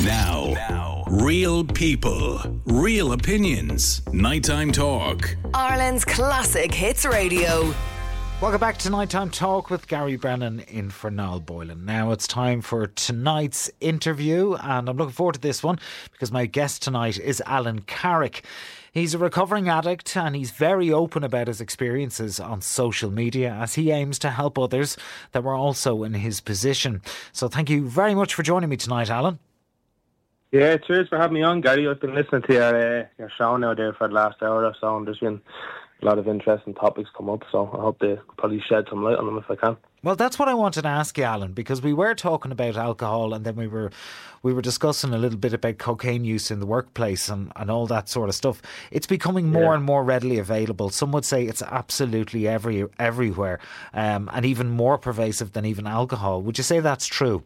Now, real people, real opinions. Nighttime Talk. Ireland's classic hits radio. Welcome back to Nighttime Talk with Gary Brennan in for Niall Boylan. Now it's time for tonight's interview, and I'm looking forward to this one because my guest tonight is Alan Carrick. He's a recovering addict and he's very open about his experiences on social media as he aims to help others that were also in his position. So thank you very much for joining me tonight, Alan. Yeah, cheers for having me on, Gary. I've been listening to your show now there for the last hour or so, and there's been a lot of interesting topics come up, so I hope they probably shed some light on them if I can. Well, that's what I wanted to ask you, Alan, because we were talking about alcohol and then we were discussing a little bit about cocaine use in the workplace and all that sort of stuff. It's becoming more and more readily available. Some would say it's absolutely everywhere, and even more pervasive than even alcohol. Would you say that's true?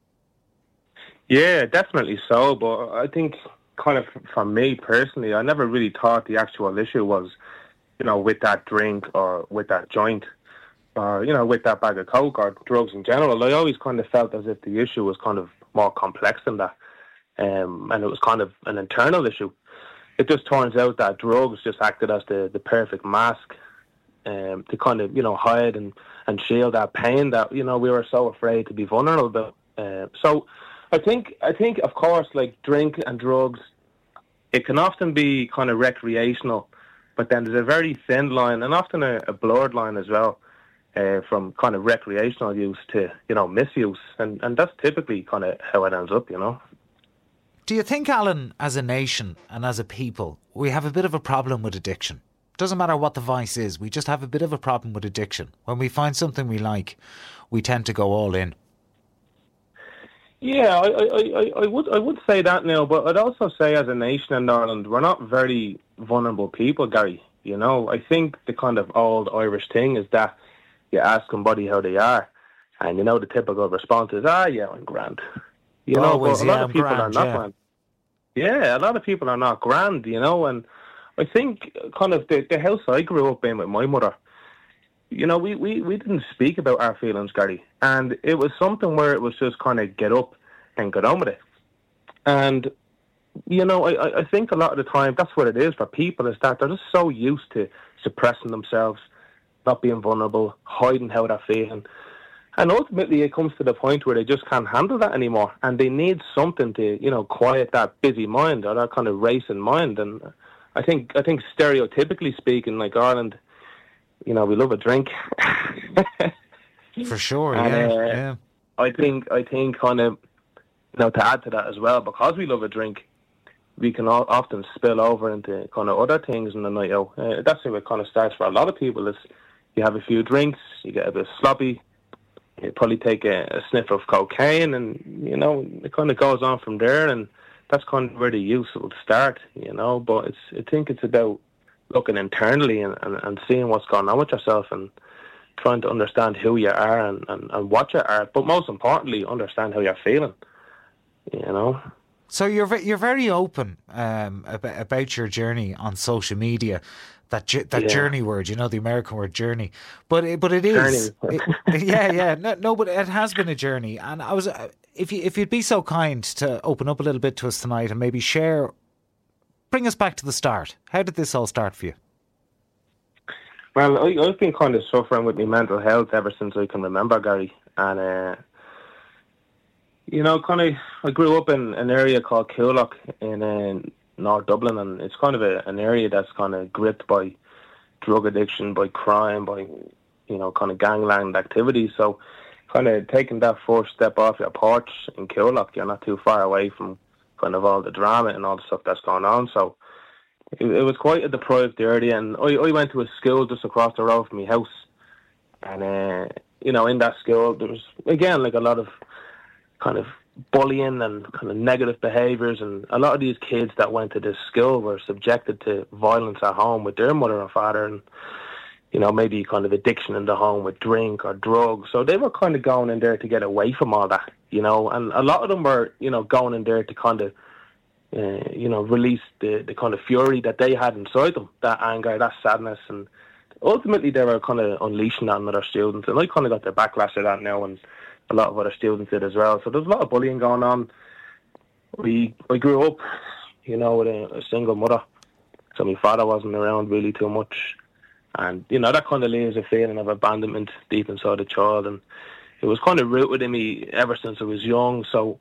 Yeah, definitely so, but I think kind of for me personally, I never really thought the actual issue was, with that drink or with that joint or, with that bag of coke or drugs in general. I always kind of felt as if the issue was kind of more complex than that, and it was kind of an internal issue. It just turns out that drugs just acted as the perfect mask to kind of, hide and shield that pain that, we were so afraid to be vulnerable about. So I think, of course, like drink and drugs, it can often be kind of recreational, but then there's a very thin line and often a blurred line as well, from kind of recreational use to, misuse. And that's typically kind of how it ends up, Do you think, Alan, as a nation and as a people, we have a bit of a problem with addiction? Doesn't matter what the vice is, we just have a bit of a problem with addiction. When we find something we like, we tend to go all in. Yeah, I would say that now, but I'd also say as a nation in Ireland, we're not very vulnerable people, Gary. I think the kind of old Irish thing is that you ask somebody how they are, and the typical response is, yeah, I'm grand. Always, but a lot of people grand, are not grand. Yeah, a lot of people are not grand, and I think kind of the house I grew up in with my mother, we didn't speak about our feelings, Gary. And it was something where it was just kind of get up and get on with it. And, I think a lot of the time that's what it is for people, is that they're just so used to suppressing themselves, not being vulnerable, hiding how they're feeling. And ultimately it comes to the point where they just can't handle that anymore. And they need something to, quiet that busy mind or that kind of racing mind. And I think stereotypically speaking, like Ireland, we love a drink. For sure, yeah. I think kind of, to add to that as well, because we love a drink, we can often spill over into kind of other things in the night out. That's how it kind of starts for a lot of people. Is you have a few drinks, you get a bit sloppy, you probably take a sniff of cocaine, and, it kind of goes on from there, and that's kind of where the use will start, But I think it's about looking internally and seeing what's going on with yourself and trying to understand who you are and what you are, but most importantly, understand how you're feeling, So you're very open about your journey on social media. That journey word, the American word journey, but it is, but it has been a journey. And I was, if you'd be so kind to open up a little bit to us tonight and maybe bring us back to the start. How did this all start for you? Well, I've been kind of suffering with my mental health ever since I can remember, Gary. And, I grew up in an area called Coolock in North Dublin, and it's kind of an area that's kind of gripped by drug addiction, by crime, by, kind of gangland activities. So kind of taking that first step off your porch in Coolock, you're not too far away from kind of all the drama and all the stuff that's going on. So it was quite a deprived area, and I went to a school just across the road from my house. And, in that school, there was, again, like a lot of kind of bullying and kind of negative behaviours, and a lot of these kids that went to this school were subjected to violence at home with their mother and father, and, maybe kind of addiction in the home with drink or drugs. So they were kind of going in there to get away from all that, and a lot of them were, going in there to kind of, release the kind of fury that they had inside them, that anger, that sadness, and ultimately they were kind of unleashing that on other students. And I kind of got the backlash of that now, and a lot of other students did as well. So there's a lot of bullying going on. I grew up, with a single mother, so my father wasn't around really too much, and that kind of leaves a feeling of abandonment deep inside the child, and it was kind of rooted in me ever since I was young. So,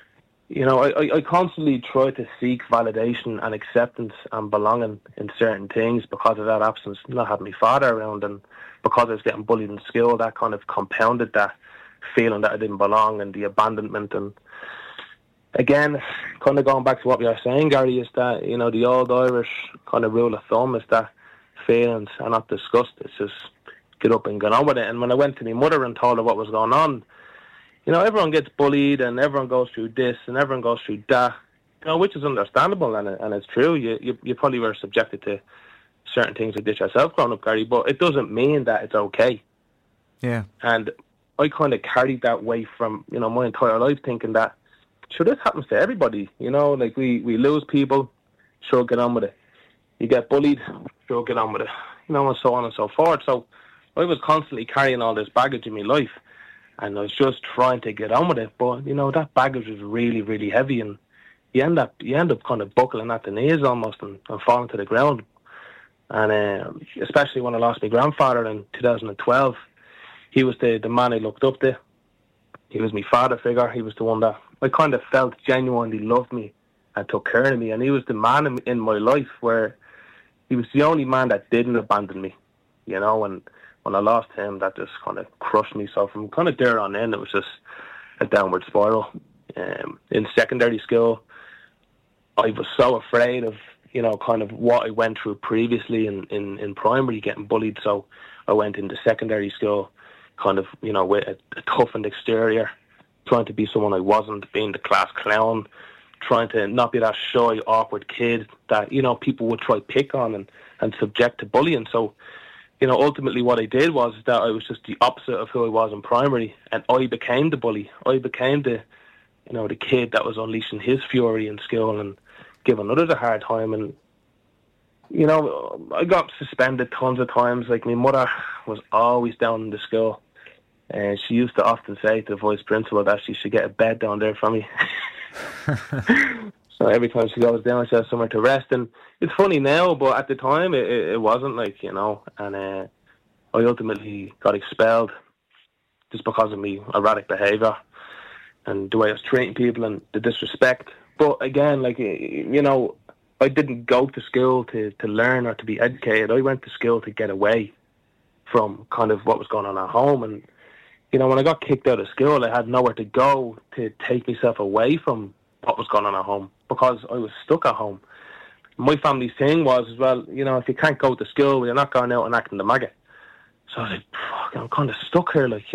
I constantly tried to seek validation and acceptance and belonging in certain things because of that absence, not having my father around, and because I was getting bullied in school, that kind of compounded that feeling that I didn't belong and the abandonment. And again, kind of going back to what we were saying, Gary, is that, the old Irish kind of rule of thumb is that feelings are not discussed. It's just get up and get on with it. And when I went to my mother and told her what was going on, everyone gets bullied and everyone goes through this and everyone goes through that, which is understandable and it's true. You probably were subjected to certain things like this yourself growing up, Gary, but it doesn't mean that it's okay. Yeah. And I kind of carried that weight from, my entire life, thinking that, sure, this happens to everybody, like we lose people, sure, get on with it. You get bullied, sure, get on with it, and so on and so forth. So I was constantly carrying all this baggage in my life, and I was just trying to get on with it. But, that baggage was really, really heavy, and you end up kind of buckling at the knees almost and falling to the ground. And especially when I lost my grandfather in 2012, he was the man I looked up to. He was my father figure. He was the one that I kind of felt genuinely loved me and took care of me. And he was the man in my life where he was the only man that didn't abandon me, and when I lost him, that just kind of crushed me. So from kind of there on in, it was just a downward spiral. In secondary school, I was so afraid of, kind of what I went through previously in primary, getting bullied. So I went into secondary school kind of, with a toughened exterior, trying to be someone I wasn't, being the class clown, trying to not be that shy, awkward kid that, people would try pick on and subject to bullying. So, ultimately what I did was that I was just the opposite of who I was in primary, and I became the bully. I became the kid that was unleashing his fury in school and giving others a hard time. And, I got suspended tons of times. Like, my mother was always down in the school, and she used to often say to the vice principal that she should get a bed down there for me. So every time she goes down, she has somewhere to rest. And it's funny now, but at the time, it wasn't and I ultimately got expelled just because of me erratic behaviour and the way I was treating people and the disrespect. But again, I didn't go to school to learn or to be educated. I went to school to get away from kind of what was going on at home. And, when I got kicked out of school, I had nowhere to go to take myself away from what was going on at home because I was stuck at home. My family's thing was as well, if you can't go to school, you're not going out and acting the maggot. So I was like, fuck, I'm kind of stuck here, and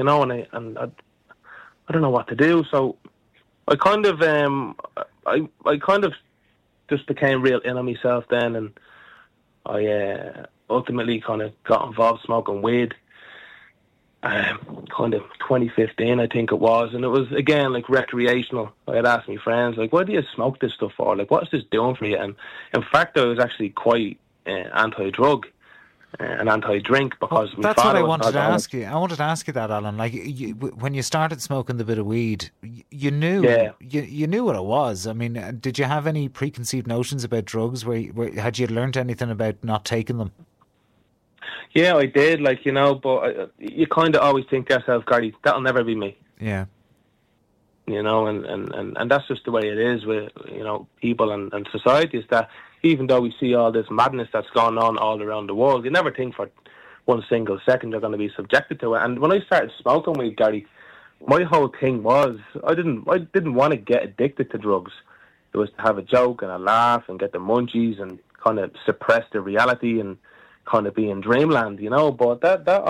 I don't know what to do. So I kind of, I kind of just became real in on myself then, and I ultimately kind of got involved smoking weed. Kind of 2015, I think it was, and it was again like recreational. I had asked my friends, like, "Why do you smoke this stuff for? Like, what is this doing for you?" And in fact, I was actually quite anti-drug and anti-drink because my that's father what I wanted to ask you. I wanted to ask you that, Alan. Like, when you started smoking the bit of weed, you knew, you knew what it was. I mean, did you have any preconceived notions about drugs? Where had you learnt anything about not taking them? Yeah, I did, but you kind of always think to yourself, Gary, that'll never be me. Yeah. And that's just the way it is with, people and society, is that even though we see all this madness that's going on all around the world, you never think for one single second you're going to be subjected to it. And when I started smoking weed, Gary, my whole thing was I didn't want to get addicted to drugs. It was to have a joke and a laugh and get the munchies and kind of suppress the reality and kind of be in dreamland, but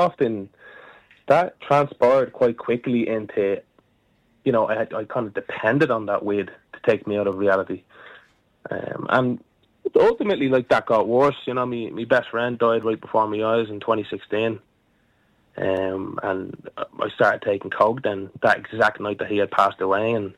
that transpired quite quickly into, I kind of depended on that weed to take me out of reality. And ultimately, that got worse. My best friend died right before my eyes in 2016. And I started taking coke then that exact night that he had passed away. And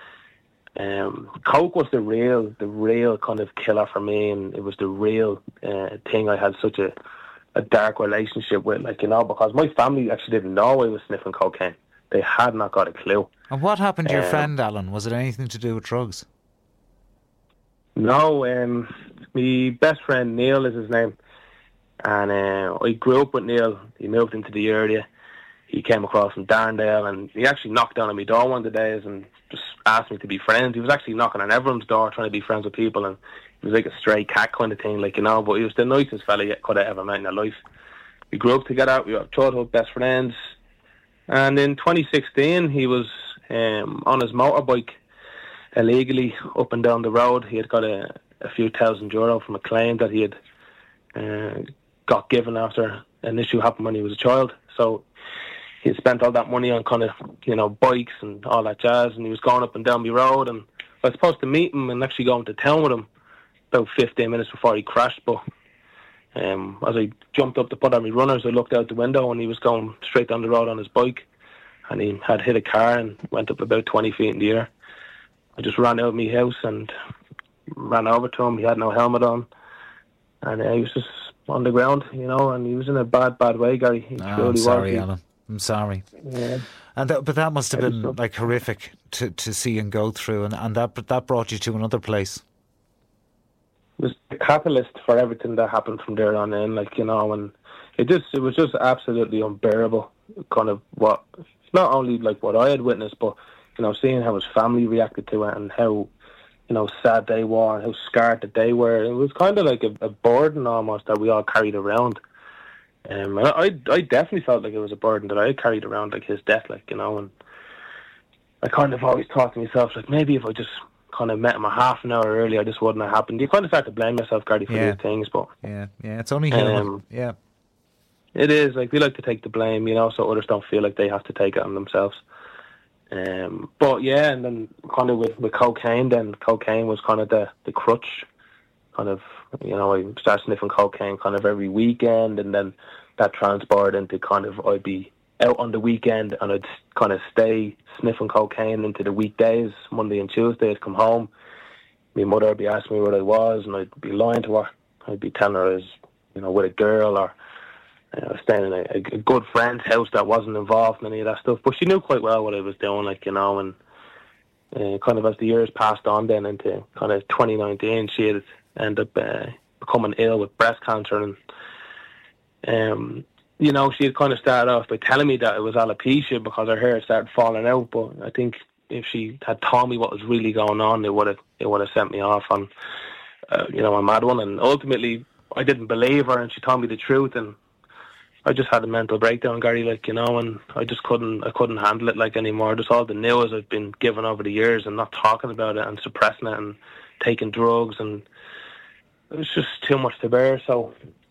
coke was the real kind of killer for me, and it was the real thing I had such a dark relationship with, because my family actually didn't know I was sniffing cocaine. They had not got a clue. And what happened to your friend, Alan? Was it anything to do with drugs? No, my best friend Neil is his name, and I grew up with Neil. He moved into the area. He came across from Darndale, and he actually knocked down on my door one of the days and just asked me to be friends. He was actually knocking on everyone's door trying to be friends with people, and he was like a stray cat kind of thing, like, you know, but he was the nicest fella you could have ever met in your life. We grew up together, we were childhood best friends, and in 2016 he was on his motorbike illegally up and down the road. He had got a few €1,000 from a claim that he had got given after an issue happened when he was a child. So he had spent all that money on kind of, you know, bikes and all that jazz, and he was going up and down the road, and I was supposed to meet him and actually go into town with him about 15 minutes before he crashed, but as I jumped up to put on my runners, I looked out the window and he was going straight down the road on his bike, and he had hit a car and went up about 20 feet in the air. I just ran out of my house and ran over to him. He had no helmet on, and he was just on the ground, you know, and he was in a bad way, Gary. I'm sorry, Alan. I'm sorry. Yeah. But that must have been like horrific to see and go through, and that brought you to another place. It was the catalyst for everything that happened from there on in, like, you know, and it was just absolutely unbearable, kind of what, not only like what I had witnessed, but, you know, seeing how his family reacted to it and how, you know, sad they were and how scarred that they were. It was kind of like a burden almost that we all carried around. And I definitely felt like it was a burden that I carried around, like his death, like, you know, and I kind of always thought to myself, like, maybe if I just kind of met him a half an hour earlier, this wouldn't have happened. You kind of start to blame yourself, Gary, for these things, but yeah, it's only human. Yeah, it is. Like, we like to take the blame, you know, so others don't feel like they have to take it on themselves. But yeah, and then kind of with cocaine, then cocaine was kind of the crutch. Kind of, you know, I started sniffing cocaine kind of every weekend, and then that transpired into kind of I'd be out on the weekend and I'd kind of stay sniffing cocaine into the weekdays. Monday and Tuesday I'd come home. My mother would be asking me where I was, and I'd be lying to her. I'd be telling her I was, you know, with a girl, or staying in a good friend's house that wasn't involved in any of that stuff. But she knew quite well what I was doing, like, you know, and kind of as the years passed on then into kind of 2019, she had ended up becoming ill with breast cancer, and you know, she had kind of started off by telling me that it was alopecia because her hair started falling out, but I think if she had told me what was really going on, it would have sent me off on you know, a mad one. And ultimately I didn't believe her, and she told me the truth, and I just had a mental breakdown, Gary, like, you know, and I couldn't handle it, like, anymore. Just all the news I've been given over the years and not talking about it and suppressing it and taking drugs, and it was just too much to bear. So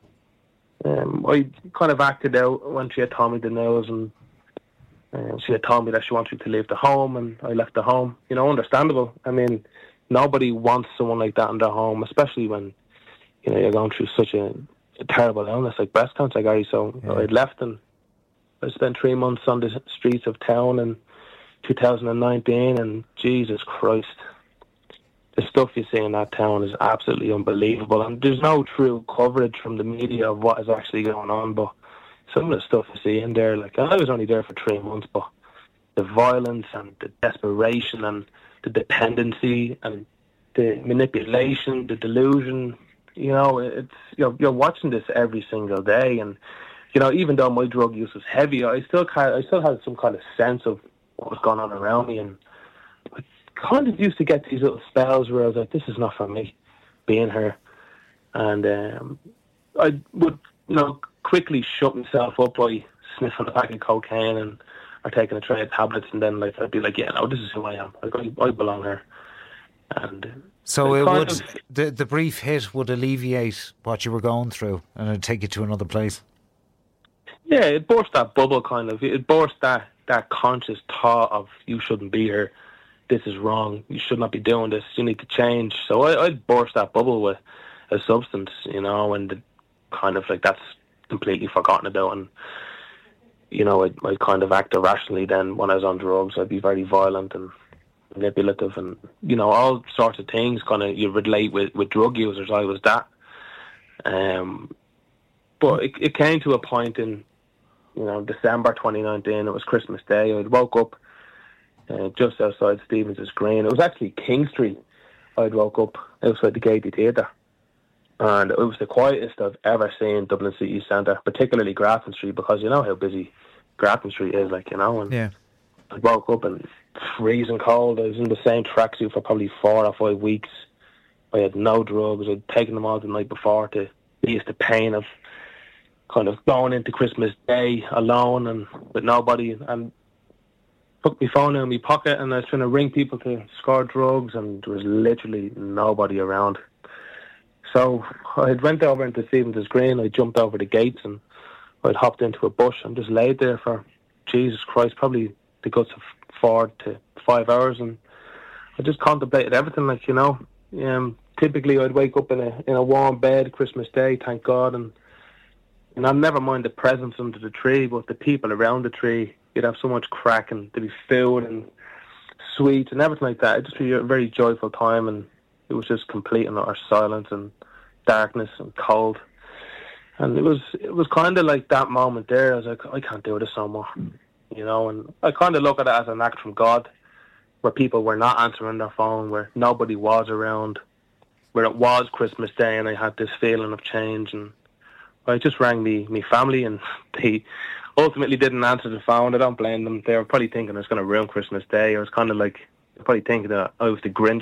I kind of acted out when she had told me the news, and she had told me that she wanted me to leave the home, and I left the home. You know, understandable. I mean, nobody wants someone like that in their home, especially when, you know, you're going through such a terrible illness like breast cancer, Gary. So I left, and I spent 3 months on the streets of town in 2019, and Jesus Christ, the stuff you see in that town is absolutely unbelievable, and there's no true coverage from the media of what is actually going on. But some of the stuff you see in there, like, I was only there for 3 months, but the violence and the desperation and the dependency and the manipulation, the delusion, you know, it's, you're watching this every single day. And, you know, even though my drug use was heavy, I still had some kind of sense of what was going on around me, and I kind of used to get these little spells where I was like, this is not for me, being here. And I would, you know, quickly shut myself up by sniffing a pack of cocaine or taking a tray of tablets, and then, like, I'd be like, yeah, no, this is who I am. I belong here. And so it would, the brief hit would alleviate what you were going through, and it'd take you to another place. Yeah, it burst that bubble, kind of. It burst that conscious thought of, you shouldn't be here. This is wrong. You should not be doing this. You need to change. So I'd burst that bubble with a substance, you know, and kind of like that's completely forgotten about. And, you know, I'd kind of act irrationally then when I was on drugs. I'd be very violent and manipulative, and, you know, all sorts of things kind of you relate with drug users. I was that. But it came to a point in, you know, December 2019. It was Christmas Day. I woke up just outside Stevens' Green. It was actually King Street. I'd woke up outside the Gaiety Theatre, and it was the quietest I've ever seen Dublin City Centre, particularly Grafton Street, because you know how busy Grafton Street is, like, you know. And Yeah. I woke up and freezing cold. I was in the same tracksuit for probably 4 or 5 weeks. I had no drugs. I'd taken them all the night before to ease the pain of kind of going into Christmas Day alone and with nobody, and took my phone out of my pocket, and I was trying to ring people to score drugs, and there was literally nobody around. So I went over into Stephen's Green. I jumped over the gates, and I'd hopped into a bush and just laid there for, Jesus Christ, probably the guts of 4 to 5 hours, and I just contemplated everything, like, you know. Typically I'd wake up in a warm bed Christmas Day, thank God, and I'd never mind the presents under the tree, but the people around the tree, you'd have so much crack, and there'd be food and sweets and everything like that. It'd just be a very joyful time, and it was just complete and utter silence and darkness and cold. And it was kind of like that moment there. I was like, I can't do this no more, you know. And I kind of look at it as an act from God, where people were not answering their phone, where nobody was around, where it was Christmas Day, and I had this feeling of change. And I just rang me family, and they ultimately didn't answer the phone. I don't blame them. They were probably thinking I was going to ruin Christmas Day. I was kind of like, probably thinking that I was the Grinch,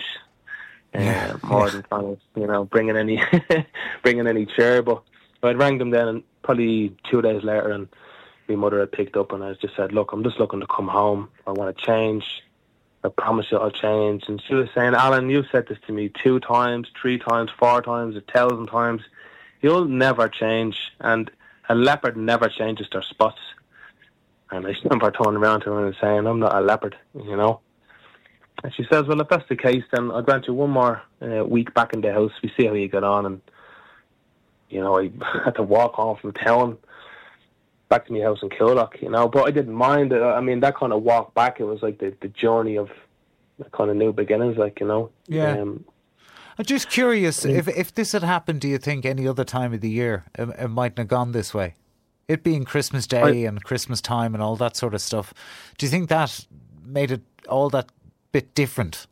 more than kind of, you know, bringing any cheer. But I'd rang them then, and probably 2 days later, and my mother had picked up, and I just said, look, I'm just looking to come home. I want to change. I promise you I'll change. And she was saying, Alan, you've said this to me 2 times, 3 times, 4 times, 1,000 times. You'll never change. And a leopard never changes their spots. And I remember turning around to her and saying, I'm not a leopard, you know. And she says, well, if that's the case, then I'll grant you one more week back in the house. We see how you get on. And, you know, I had to walk home from town back to my house in Coolock, you know. But I didn't mind. I mean, that kind of walk back, it was like the journey of kind of new beginnings, like, you know. Yeah. I'm just curious, if this had happened, do you think any other time of the year it mightn't have gone this way? It being Christmas Day and Christmas time and all that sort of stuff, do you think that made it all that bit different?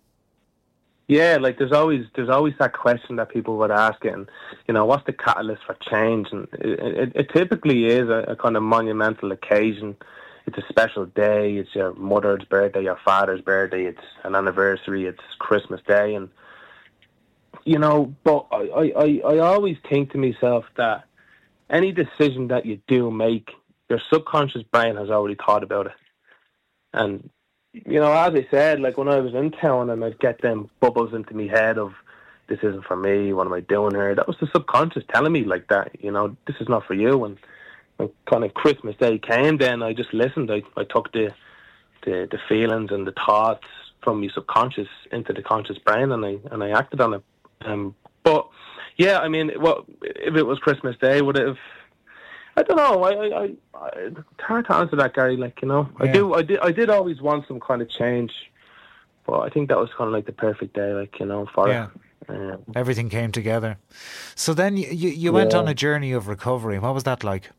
Yeah, like there's always that question that people would ask it, and, you know, what's the catalyst for change? And it typically is a kind of monumental occasion. It's a special day. It's your mother's birthday, your father's birthday. It's an anniversary. It's Christmas Day, and, you know. But I always think to myself that any decision that you do make, your subconscious brain has already thought about it. And, you know, as I said, like when I was in town and I'd get them bubbles into my head of, this isn't for me, what am I doing here? That was the subconscious telling me like that, you know, this is not for you. And when kind of Christmas Day came, then I just listened. I took the feelings and the thoughts from my subconscious into the conscious brain, and I acted on it. But yeah, I mean, well, if it was Christmas Day, would it have? I don't know. It's hard to answer that, Gary. Like, you know, yeah. I did always want some kind of change, but I think that was kind of like the perfect day, like, you know, for it. Everything came together. So then you went on a journey of recovery. What was that like?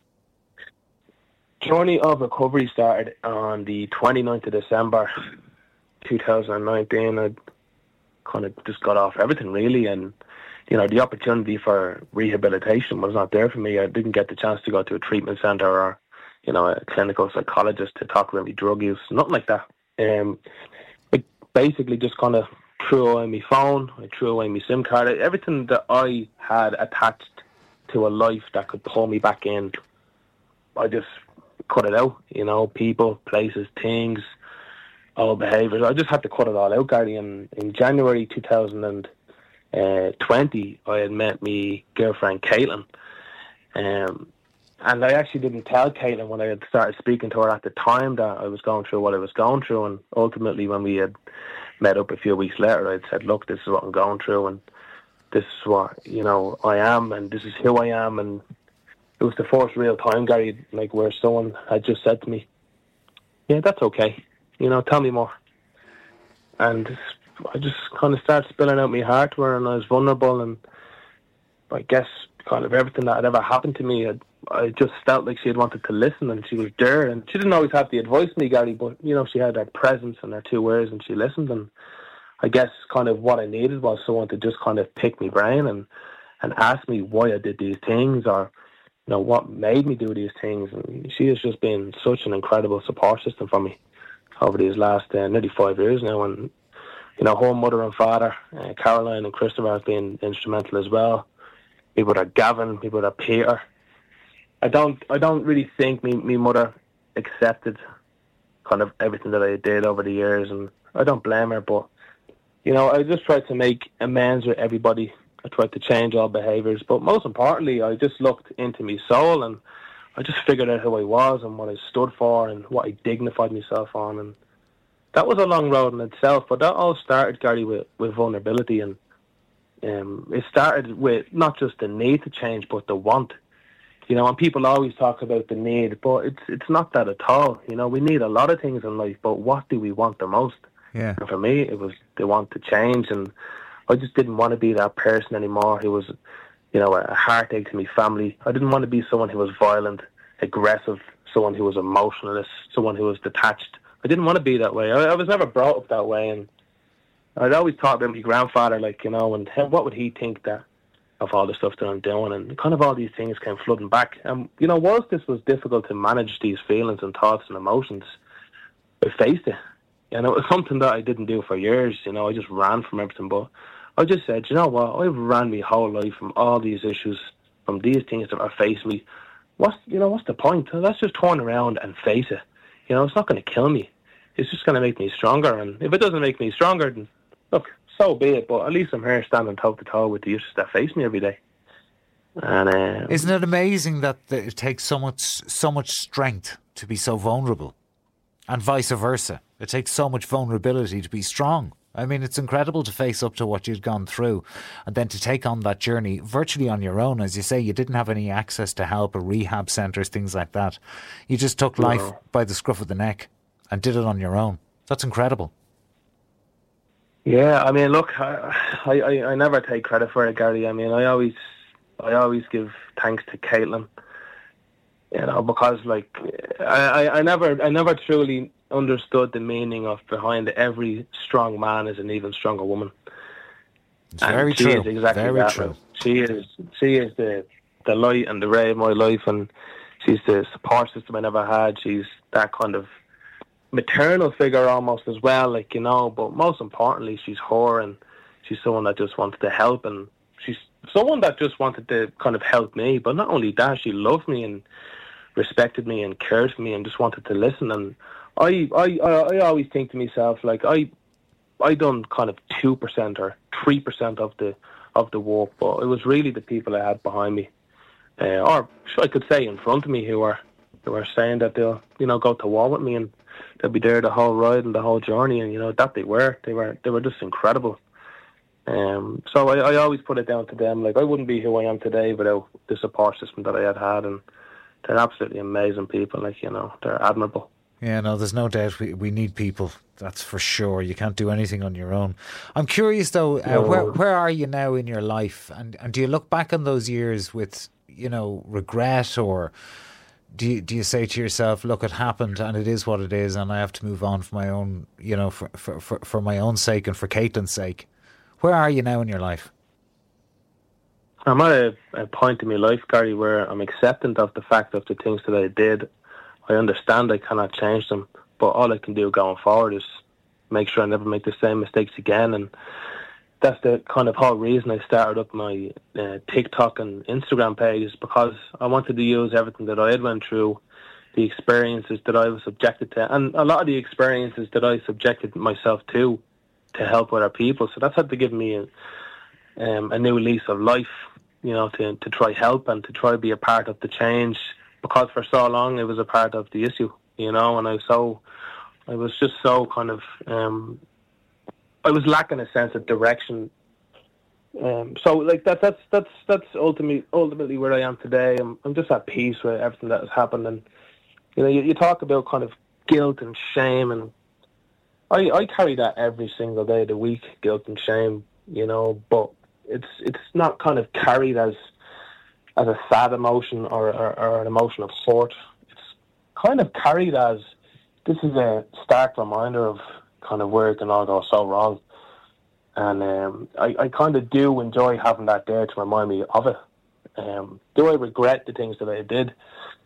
Journey of recovery started on the 29th of December 2019. I kind of just got off everything, really, and, you know, the opportunity for rehabilitation was not there for me. I didn't get the chance to go to a treatment centre or, you know, a clinical psychologist to talk about my drug use, nothing like that. I basically just kind of threw away my phone, I threw away my SIM card, everything that I had attached to a life that could pull me back in, I just cut it out, you know, people, places, things, all behaviours. I just had to cut it all out, Gary. And in January 2020, I had met my girlfriend Caitlin, and I actually didn't tell Caitlin when I had started speaking to her at the time that I was going through what I was going through. And ultimately, when we had met up a few weeks later, I'd said, look, this is what I'm going through, and this is what, you know, I am, and this is who I am. And it was the first real time, Gary, like, where someone had just said to me, yeah, that's okay, you know, tell me more. And I just kind of started spilling out my heart to her, and I was vulnerable, and I guess kind of everything that had ever happened to me, I just felt like she had wanted to listen, and she was there, and she didn't always have the advice me, Gary, but, you know, she had her presence and her 2 words, and she listened, and I guess kind of what I needed was someone to just kind of pick my brain and ask me why I did these things, or what made me do these things. And she has just been such an incredible support system for me over these last nearly 5 years now. And her mother and father, Caroline and Christopher, have been instrumental as well. People like Gavin, people like Peter. I don't really think me mother accepted kind of everything that I did over the years, and I don't blame her. But I just tried to make amends with everybody. I tried to change all behaviours, but most importantly, I just looked into my soul, and I just figured out who I was and what I stood for and what I dignified myself on. And that was a long road in itself, but that all started, Gary, with vulnerability. And it started with not just the need to change, but the want. And people always talk about the need, but it's not that at all. We need a lot of things in life, but what do we want the most? Yeah. And for me, it was the want to change, and I just didn't want to be that person anymore who was, a heartache to my family. I didn't want to be someone who was violent, aggressive, someone who was emotionless, someone who was detached. I didn't want to be that way. I was never brought up that way, and I'd always thought about my grandfather, and what would he think that of all the stuff that I'm doing, and kind of all these things came flooding back. And whilst this was difficult to manage these feelings and thoughts and emotions, I faced it. And it was something that I didn't do for years. I just ran from everything. But I just said, what? I've ran my whole life from all these issues, from these things that are facing me. What's the point? Let's just turn around and face it. It's not going to kill me. It's just going to make me stronger. And if it doesn't make me stronger, then look, so be it. But at least I'm here standing toe to toe with the issues that face me every day. And isn't it amazing that it takes so much strength to be so vulnerable, and vice versa? It takes so much vulnerability to be strong. I mean, it's incredible to face up to what you'd gone through and then to take on that journey virtually on your own. As you say, you didn't have any access to help or rehab centres, things like that. You just took life by the scruff of the neck and did it on your own. That's incredible. Yeah, I mean, look, I never take credit for it, Gary. I mean, I always give thanks to Caitlin, because I never truly understood the meaning of behind every strong man is an even stronger woman. It's very true. She is exactly very that. True. She is the light and the ray of my life, and she's the support system I never had. She's that kind of maternal figure almost as well, but most importantly, she's her, and she's someone that just wanted to help, and she's someone that just wanted to kind of help me. But not only that, she loved me and respected me and cared for me and just wanted to listen. And I always think to myself, I done kind of 2% or 3% of the work, but it was really the people I had behind me, or I could say in front of me, who were saying that they'll go to war with me, and they'll be there the whole ride and the whole journey. And that they were just incredible. So I always put it down to them. I wouldn't be who I am today without the support system that I had, and they're absolutely amazing people. They're admirable. Yeah, no, there's no doubt we need people, that's for sure. You can't do anything on your own. I'm curious though, where are you now in your life? And do you look back on those years with, regret, or do you say to yourself, look, it happened and it is what it is, and I have to move on for my own, for my own sake and for Caitlin's sake? Where are you now in your life? I'm at a point in my life, Gary, where I'm acceptant of the fact of the things that I did. I understand I cannot change them, but all I can do going forward is make sure I never make the same mistakes again. And that's the kind of whole reason I started up my TikTok and Instagram pages, because I wanted to use everything that I had went through, the experiences that I was subjected to, and a lot of the experiences that I subjected myself to help other people. So that's had to give me a new lease of life, to try help and to try be a part of the change, because for so long it was a part of the issue, and I was just so kind of, I was lacking a sense of direction. So that's ultimately where I am today. I'm just at peace with everything that has happened. And you talk about kind of guilt and shame, and I carry that every single day of the week, guilt and shame, but it's not kind of carried as a sad emotion or an emotion of sort. It's kind of carried as, this is a stark reminder of kind of where it can all go so wrong. And I kind of do enjoy having that there to remind me of it. Do I regret the things that I did?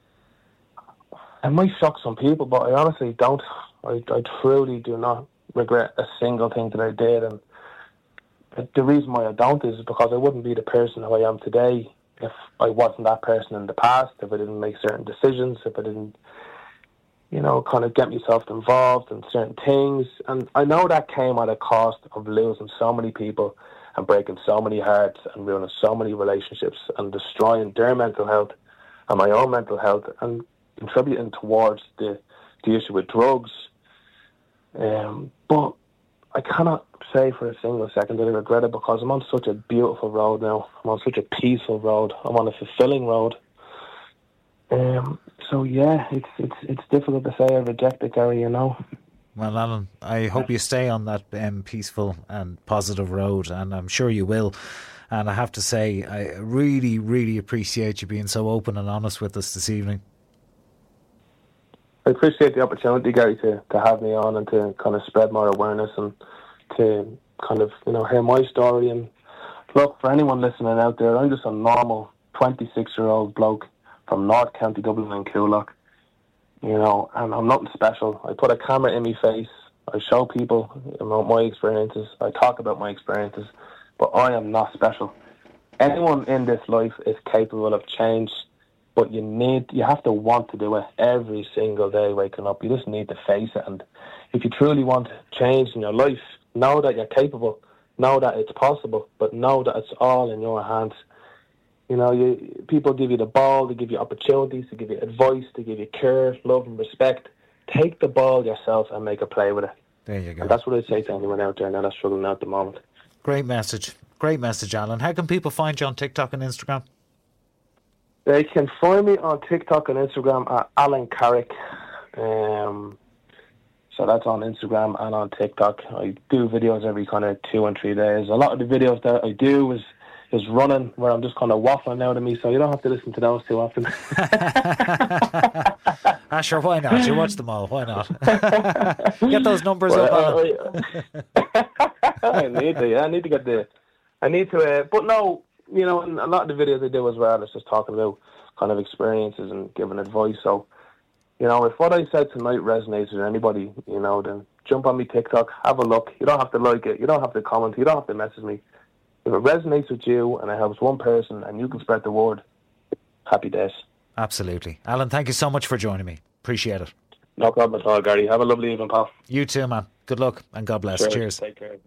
It might shock some people, but I honestly don't. I truly do not regret a single thing that I did. And the reason why I don't is because I wouldn't be the person who I am today if I wasn't that person in the past, if I didn't make certain decisions, if I didn't, kind of get myself involved in certain things. And I know that came at a cost of losing so many people and breaking so many hearts and ruining so many relationships and destroying their mental health and my own mental health and contributing towards the issue with drugs. But I cannot say for a single second that I regret it, because I'm on such a beautiful road now. I'm on such a peaceful road. I'm on a fulfilling road. So yeah, it's difficult to say I reject it, Gary, Well, Alan, I hope you stay on that peaceful and positive road, and I'm sure you will. And I have to say, I really, really appreciate you being so open and honest with us this evening. I appreciate the opportunity, Gary, to have me on and to kind of spread more awareness and to kind of, hear my story. And look, for anyone listening out there, I'm just a normal 26-year-old bloke from North County Dublin and Coolock, and I'm nothing special. I put a camera in my face. I show people about my experiences. I talk about my experiences, but I am not special. Anyone in this life is capable of change, but you have to want to do it every single day waking up. You just need to face it. And if you truly want change in your life, know that you're capable, know that it's possible, but know that it's all in your hands. People give you the ball, they give you opportunities, they give you advice, they give you care, love and respect. Take the ball yourself and make a play with it. There you go. And that's what I'd say to anyone out there now that's struggling at the moment. Great message, Alan. How can people find you on TikTok and Instagram? They can find me on TikTok and Instagram at Alan Carrick. So that's on Instagram and on TikTok. I do videos every kind of 2 and 3 days. A lot of the videos that I do is running, where I'm just kind of waffling out of me, so you don't have to listen to those too often. Sure, why not? You watch them all, why not? Get those numbers up, Alan. I need to get but no, and a lot of the videos I do as well is just talking about kind of experiences and giving advice. So, if what I said tonight resonates with anybody, then jump on me TikTok, have a look. You don't have to like it, you don't have to comment, you don't have to message me. If it resonates with you and it helps one person and you can spread the word, happy days. Absolutely. Alan, thank you so much for joining me. Appreciate it. No problem at all, Gary. Have a lovely evening, pal. You too, man. Good luck and God bless. Sure. Cheers. Take care.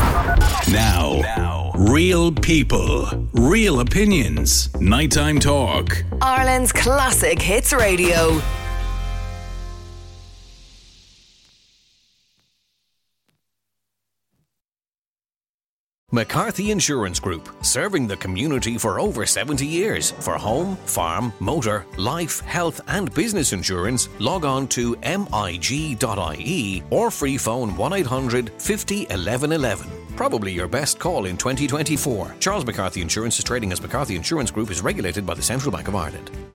Now, real people, real opinions. Nighttime Talk. Ireland's classic hits radio. McCarthy Insurance Group, serving the community for over 70 years. For home, farm, motor, life, health and business insurance, log on to mig.ie or free phone 1800 50 11 11. Probably your best call in 2024. Charles McCarthy Insurance is trading as McCarthy Insurance Group, is regulated by the Central Bank of Ireland.